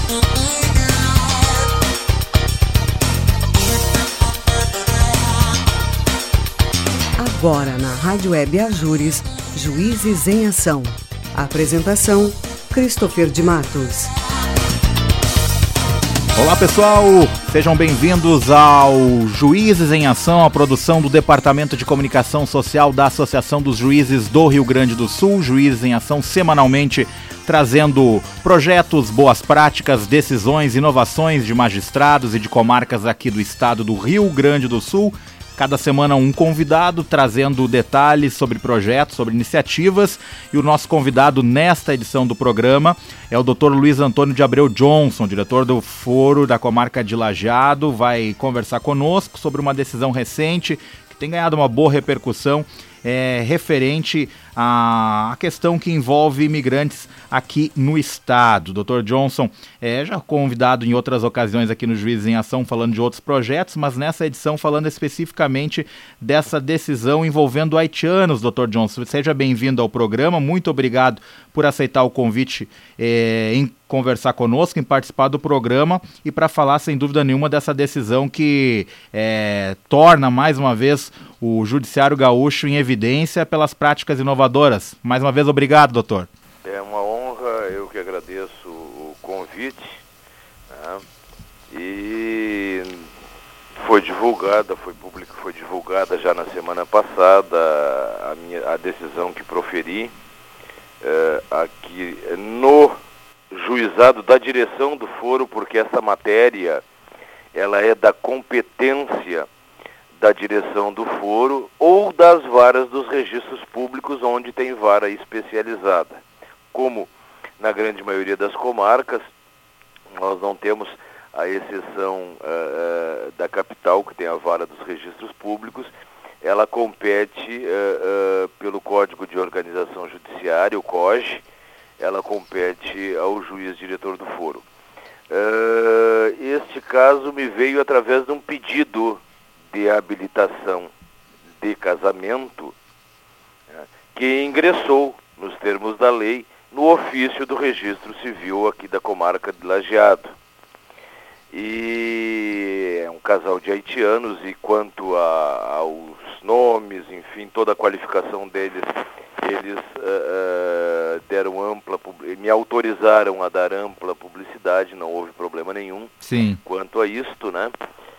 Agora na Rádio Web Ajures, Juízes em Ação. Apresentação, Christopher de Matos. Olá pessoal, sejam bem-vindos ao Juízes em Ação, a produção do Departamento de Comunicação Social da Associação dos Juízes do Rio Grande do Sul. Juízes em Ação semanalmente trazendo projetos, boas práticas, decisões, inovações de magistrados e de comarcas aqui do estado do Rio Grande do Sul. Cada semana um convidado trazendo detalhes sobre projetos, sobre iniciativas, e o nosso convidado nesta edição do programa é o Dr. Luiz Antônio de Abreu Johnson, diretor do Foro da Comarca de Lajeado. Vai conversar conosco sobre uma decisão recente que tem ganhado uma boa repercussão, referente à questão que envolve imigrantes aqui no estado. Dr. Johnson já convidado em outras ocasiões aqui no Juízes em Ação falando de outros projetos, mas nessa edição falando especificamente dessa decisão envolvendo haitianos. Dr. Johnson, seja bem-vindo ao programa, muito obrigado por aceitar o convite em conversar conosco, em participar do programa e para falar sem dúvida nenhuma dessa decisão que torna mais uma vez o Judiciário Gaúcho em evidência pelas práticas inovadoras. Mais uma vez, obrigado, doutor. É uma honra, eu que agradeço o convite, né? E foi divulgada já na semana passada a decisão que proferi aqui no juizado da direção do foro, porque essa matéria ela é da competência da direção do foro ou das varas dos registros públicos, onde tem vara especializada. Como na grande maioria das comarcas, nós não temos a exceção da capital, que tem a vara dos registros públicos. Ela compete pelo Código de Organização Judiciária, o COJ, ela compete ao juiz diretor do foro. Este caso me veio através de um pedido de habilitação de casamento, que ingressou nos termos da lei no ofício do registro civil aqui da comarca de Lajeado. E é um casal de haitianos, e quanto aos nomes, enfim, toda a qualificação deles, eles me autorizaram a dar ampla publicidade, não houve problema nenhum. Sim. Quanto a isto, né?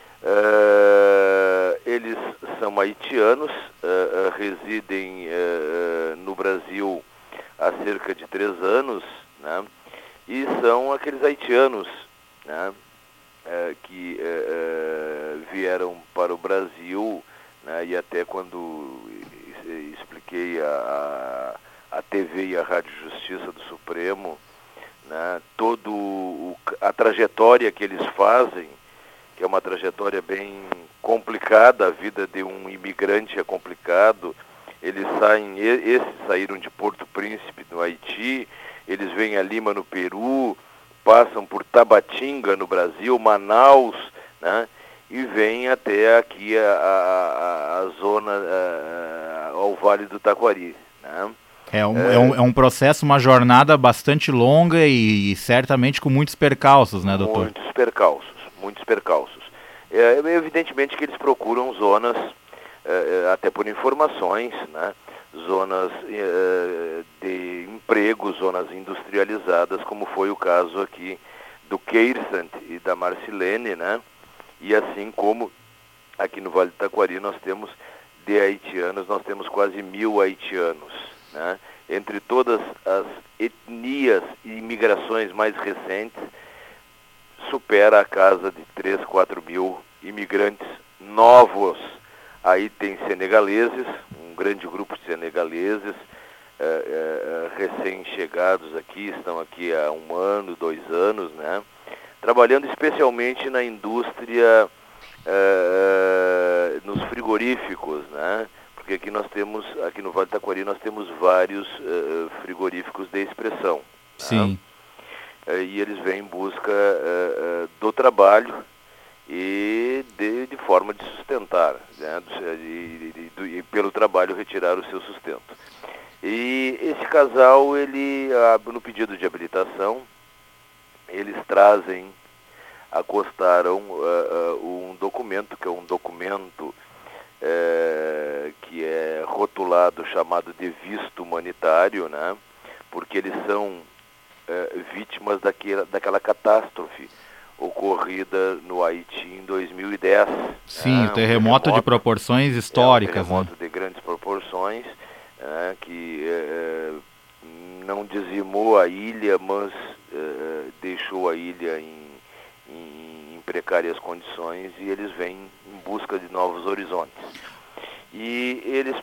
Eles são haitianos, residem no Brasil há cerca de 3 anos, né? E são aqueles haitianos, né, que vieram para o Brasil, né, e até quando expliquei a TV e a Rádio Justiça do Supremo, né, a trajetória que eles fazem, que é uma trajetória bem complicada, a vida de um imigrante é complicado. Esses saíram de Porto Príncipe, no Haiti, eles vêm a Lima, no Peru, passam por Tabatinga, no Brasil, Manaus, né, e vêm até aqui a zona, ao Vale do Taquari, né. É um processo, uma jornada bastante longa e certamente com muitos percalços, né, doutor? Muitos percalços. Evidentemente que eles procuram zonas, até por informações, né, zonas de emprego, zonas industrializadas, como foi o caso aqui do Keirsant e da Marcilene, né, e assim como aqui no Vale do Taquari nós temos de haitianos, nós temos quase 1.000 haitianos, né, entre todas as etnias e imigrações mais recentes, supera a casa de 3, 4 mil imigrantes novos. Aí tem senegaleses, um grande grupo de senegaleses, recém-chegados aqui, estão aqui há 1 ano, 2 anos, né? Trabalhando especialmente na indústria, nos frigoríficos, né? Porque aqui no Vale do Taquari nós temos vários frigoríficos de expressão. Sim. Né? E eles vêm em busca do trabalho e de forma de sustentar, né? E pelo trabalho retirar o seu sustento. E esse casal, ele, no pedido de habilitação, eles trazem, acostaram um documento, que é um documento que é rotulado, chamado de visto humanitário, né? Porque eles são vítimas daquela catástrofe ocorrida no Haiti em 2010. Sim, o terremoto de proporções históricas. Um terremoto de grandes proporções, que não dizimou a ilha, mas deixou a ilha em precárias condições, e eles vêm em busca de novos horizontes. E eles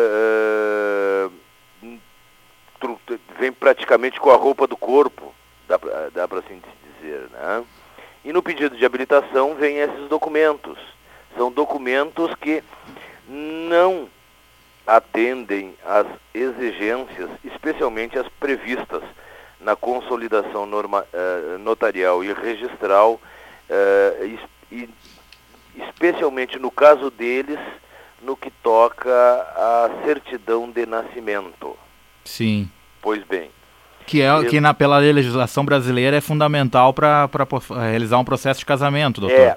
vêm praticamente com a roupa do corpo, dá para assim dizer, né? E no pedido de habilitação vêm esses documentos. São documentos que não atendem às exigências, especialmente as previstas na consolidação notarial e registral, e especialmente no caso deles, no que toca à certidão de nascimento. Sim. Pois bem. Pela legislação brasileira é fundamental para realizar um processo de casamento, doutor.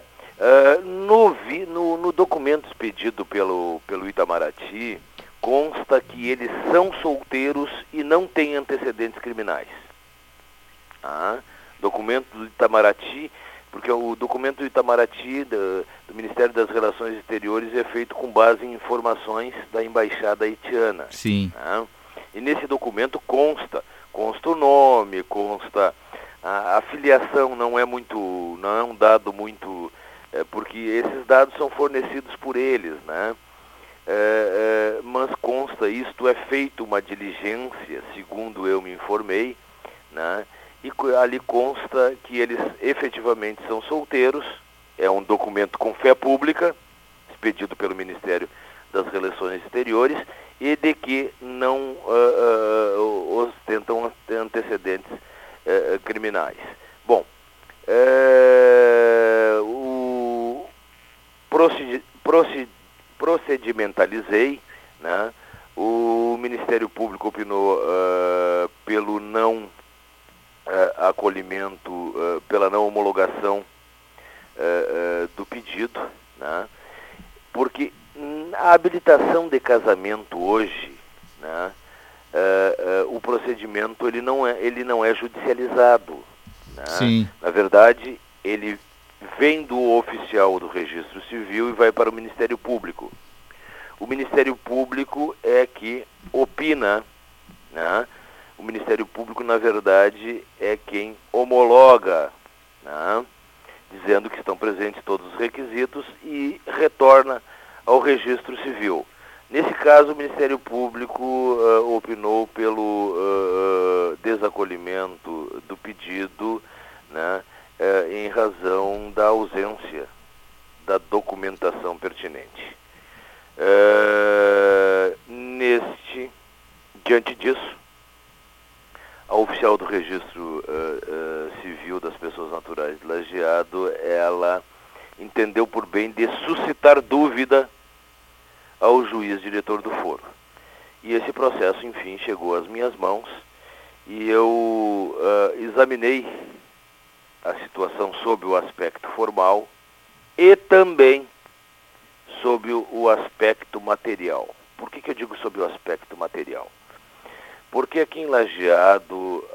No documento expedido pelo Itamaraty, consta que eles são solteiros e não têm antecedentes criminais. Documento do Itamaraty, porque o documento do Itamaraty, do Ministério das Relações Exteriores, é feito com base em informações da Embaixada Haitiana. Sim. E nesse documento consta o nome, consta a filiação, não é um dado muito, porque esses dados são fornecidos por eles, né? Mas consta, isto é feito uma diligência, segundo eu me informei, né? E ali consta que eles efetivamente são solteiros, é um documento com fé pública, expedido pelo Ministério das Relações Exteriores, e de que não ostentam antecedentes criminais. Procedimentalizei, né? O Ministério Público opinou pelo não acolhimento, pela não homologação do pedido, né? Porque a habilitação de casamento hoje, né, o procedimento ele não é judicializado, né? Sim. Na verdade, ele vem do oficial do Registro Civil e vai para o Ministério Público. O Ministério Público é que opina, né? O Ministério Público, na verdade, é quem homologa, né? Dizendo que estão presentes todos os requisitos, e retorna ao Registro Civil. Nesse caso, o Ministério Público opinou pelo desacolhimento do pedido, né, em razão da ausência da documentação pertinente. Diante disso, a oficial do Registro Civil das Pessoas Naturais de Lajeado, ela entendeu por bem de suscitar dúvida ao juiz diretor do foro. E esse processo, enfim, chegou às minhas mãos, e eu examinei a situação sob o aspecto formal e também sob o aspecto material. Por que eu digo sob o aspecto material? Porque aqui em Lajeado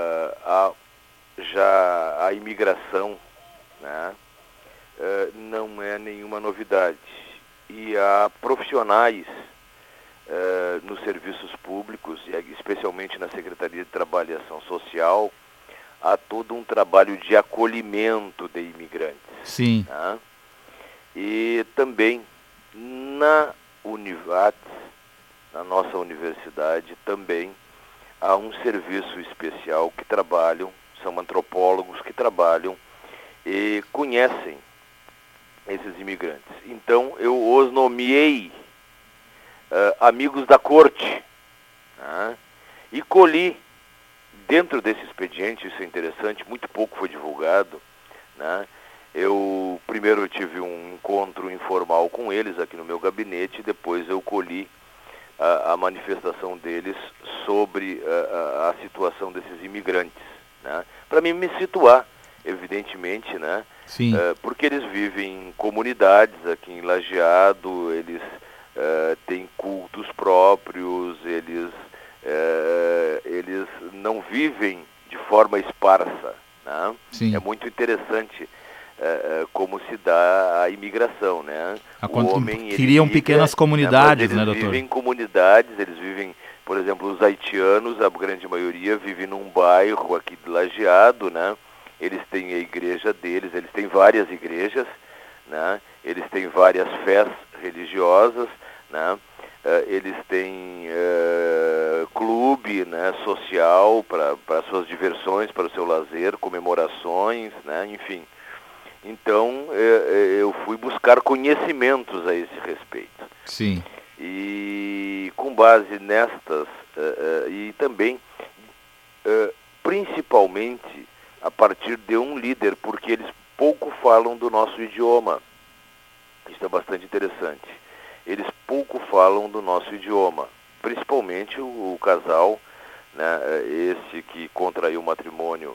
a imigração, né, não é nenhuma novidade. E há profissionais nos serviços públicos, e especialmente na Secretaria de Trabalho e Ação Social, há todo um trabalho de acolhimento de imigrantes. Sim. Né? E também na Univates, na nossa universidade, também há um serviço especial que trabalham, são antropólogos que trabalham e conhecem esses imigrantes. Então, eu os nomeei amigos da corte, né? E colhi, dentro desse expediente, isso é interessante, muito pouco foi divulgado, né? Primeiro eu tive um encontro informal com eles aqui no meu gabinete, depois eu colhi a manifestação deles sobre a situação desses imigrantes, né? Para mim me situar evidentemente, né? Sim. Porque eles vivem em comunidades aqui em Lajeado, eles têm cultos próprios, eles não vivem de forma esparsa, né? Sim. É muito interessante como se dá a imigração, né? O homem, criam pequenas comunidades, né, doutor? Eles vivem em comunidades, eles vivem, por exemplo, os haitianos, a grande maioria vive num bairro aqui de Lajeado, né? Eles têm a igreja deles, eles têm várias igrejas, né? Eles têm várias fés religiosas, né? Eles têm clube, né, social para suas diversões, para o seu lazer, comemorações, né? Enfim. Então, eu fui buscar conhecimentos a esse respeito. Sim. E com base nestas, e também, principalmente, a partir de um líder, porque eles pouco falam do nosso idioma. Isso é bastante interessante. Eles pouco falam do nosso idioma, principalmente o casal, né, esse que contraiu matrimônio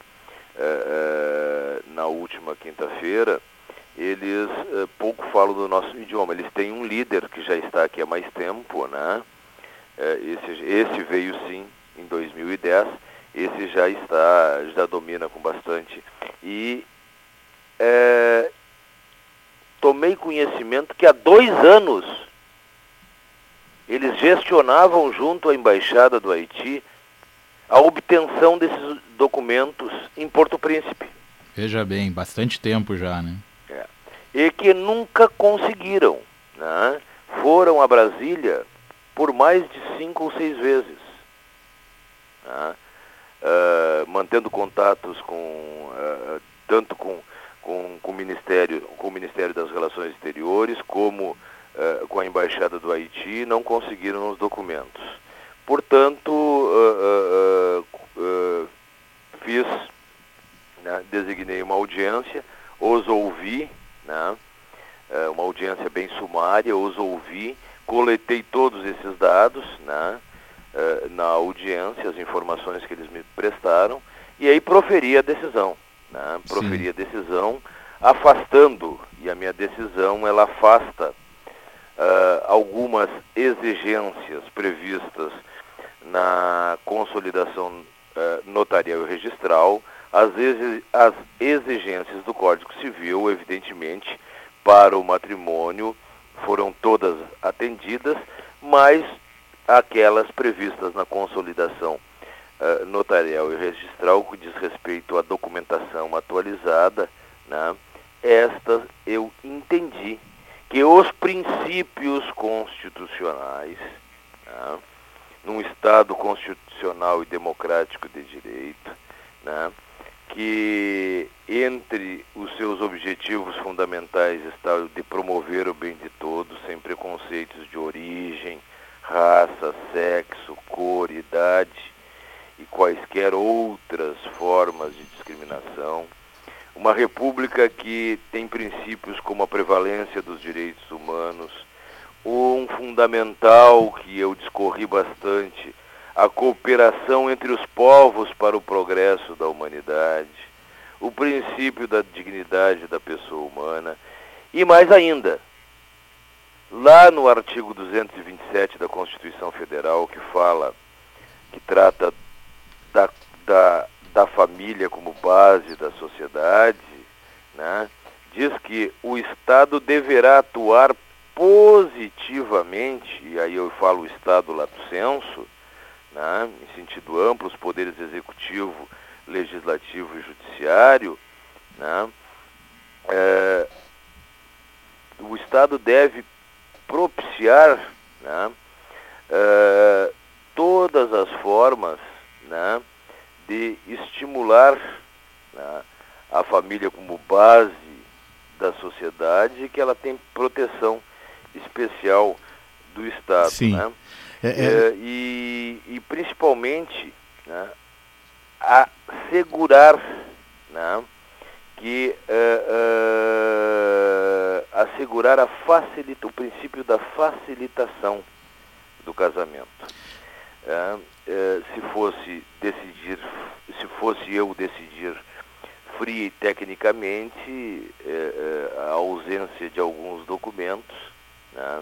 na última quinta-feira. Eles pouco falam do nosso idioma. Eles têm um líder que já está aqui há mais tempo, né? Esse veio sim em 2010. Esse já domina com bastante. E tomei conhecimento que há 2 anos eles gestionavam junto à Embaixada do Haiti a obtenção desses documentos em Porto Príncipe. Veja bem, bastante tempo já, né? E que nunca conseguiram, né? Foram a Brasília por mais de 5 ou 6 vezes, né? Mantendo contatos tanto com o Ministério das Relações Exteriores, como com a Embaixada do Haiti, não conseguiram os documentos. Portanto, designei uma audiência, os ouvi, né? Uma audiência bem sumária, os ouvi, coletei todos esses dados, né? Na audiência, as informações que eles me prestaram, e aí proferi a decisão, né? Proferi a decisão afastando, e a minha decisão ela afasta algumas exigências previstas na consolidação notarial e registral, as exigências do Código Civil, evidentemente, para o matrimônio foram todas atendidas, mas aquelas previstas na consolidação notarial e registral, que diz respeito à documentação atualizada, né, estas eu entendi que os princípios constitucionais, né, num Estado constitucional e democrático de direito, né, que entre os seus objetivos fundamentais está o de promover o bem de todos, sem preconceitos de origem, raça, sexo, cor, idade e quaisquer outras formas de discriminação. Uma república que tem princípios como a prevalência dos direitos humanos, um fundamental que eu discorri bastante, a cooperação entre os povos para o progresso da humanidade, o princípio da dignidade da pessoa humana e mais ainda, lá no artigo 227 da Constituição Federal, que trata da família como base da sociedade, né, diz que o Estado deverá atuar positivamente, e aí eu falo o Estado lato sensu, né, em sentido amplo, os poderes executivo, legislativo e judiciário, né, o Estado deve propiciar, né, todas as formas, né, de estimular, né, a família como base da sociedade e que ela tem proteção especial do Estado. Sim. Né? E principalmente, né, assegurar, né, assegurar o princípio da facilitação do casamento. Se fosse eu decidir sofri tecnicamente a ausência de alguns documentos, né?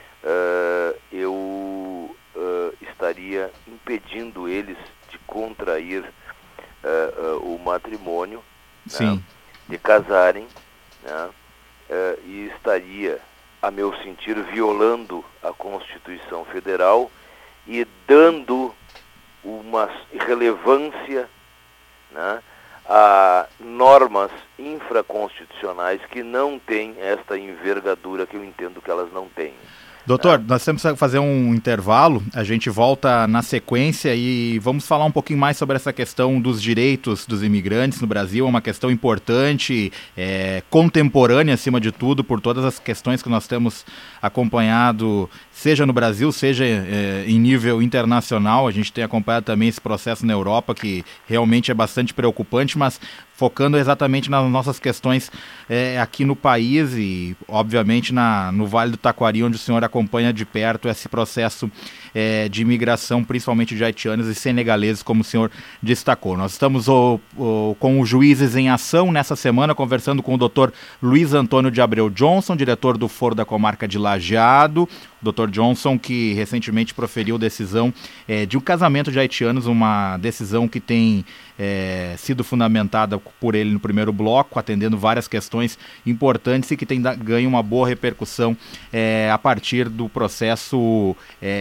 Eu estaria impedindo eles de contrair o matrimônio, né? De casarem, né? E estaria, a meu sentir, violando a Constituição Federal e dando uma relevância, né, a normas infraconstitucionais que não têm esta envergadura que eu entendo que elas não têm. Doutor, nós temos que fazer um intervalo, a gente volta na sequência e vamos falar um pouquinho mais sobre essa questão dos direitos dos imigrantes no Brasil. É uma questão importante, contemporânea acima de tudo, por todas as questões que nós temos acompanhado, seja no Brasil, seja em nível internacional. A gente tem acompanhado também esse processo na Europa, que realmente é bastante preocupante, mas focando exatamente nas nossas questões aqui no país e, obviamente, no Vale do Taquari, onde o senhor acompanha de perto esse processo de imigração, principalmente de haitianos e senegaleses, como o senhor destacou. Nós estamos com os Juízes em Ação nessa semana, conversando com o Dr. Luiz Antônio de Abreu Johnson, diretor do Foro da Comarca de Lajeado. Dr. Johnson, que recentemente proferiu decisão de um casamento de haitianos, uma decisão que tem sido fundamentada por ele no primeiro bloco, atendendo várias questões importantes e que tem ganho uma boa repercussão a partir do processo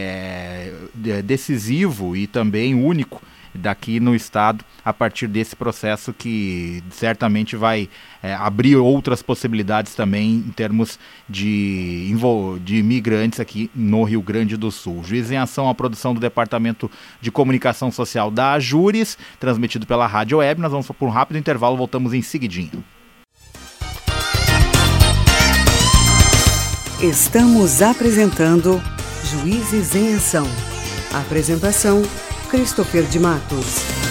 decisivo e também único daqui no estado, a partir desse processo que certamente vai abrir outras possibilidades também em termos de imigrantes aqui no Rio Grande do Sul. Juízes em Ação, a produção do Departamento de Comunicação Social da AJURES, transmitido pela Rádio Web. Nós vamos por um rápido intervalo, voltamos em seguidinho. Estamos apresentando Juízes em Ação. Apresentação: Christopher de Matos.